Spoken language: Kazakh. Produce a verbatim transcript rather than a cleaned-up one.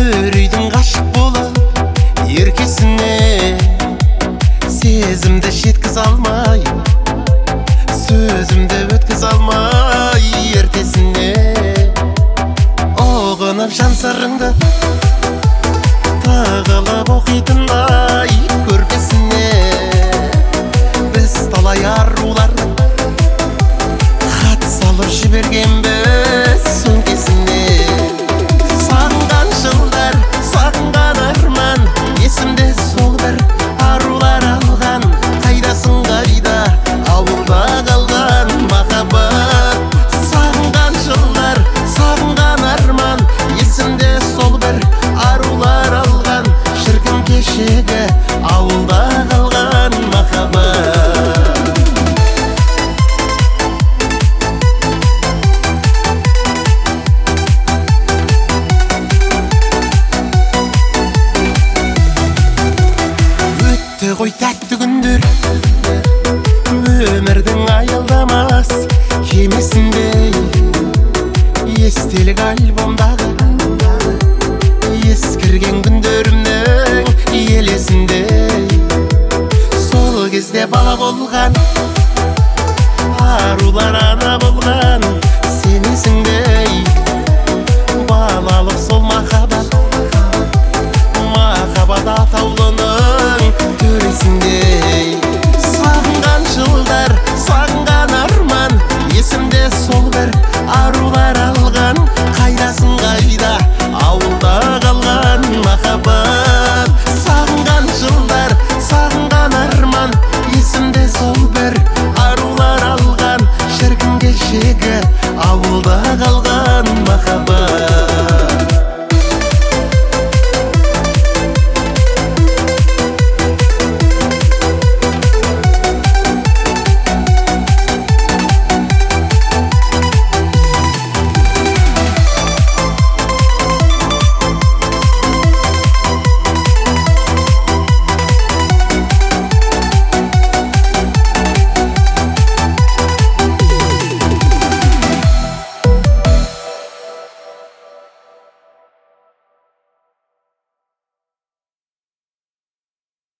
Өр үйдің ғашық болып еркесіне сезімді жеткіз алмай, сөзімді өткіз алмай ертесіне. Оғынып жан сырыңды тығылып оқитындай көрпесіне. Біз талай арулардың хат салып жібергенбіз сөмкесіне. Сағынған жылдар, сағынған арман, есімде сол бір арулар алған. Қайдасың қайда, ауылда қалған махаббат. Сағынған жылдар, сағынған арман, есімде сол бір арулар алған. Шіркін кешегі ауылда қалған махаббат. Өтті ғой тәтті күндер, өмірдің аялдамас кемесіндей. Естелік альбомдағы ескірген күндерімнің елесіндей. Сол кезде бала болған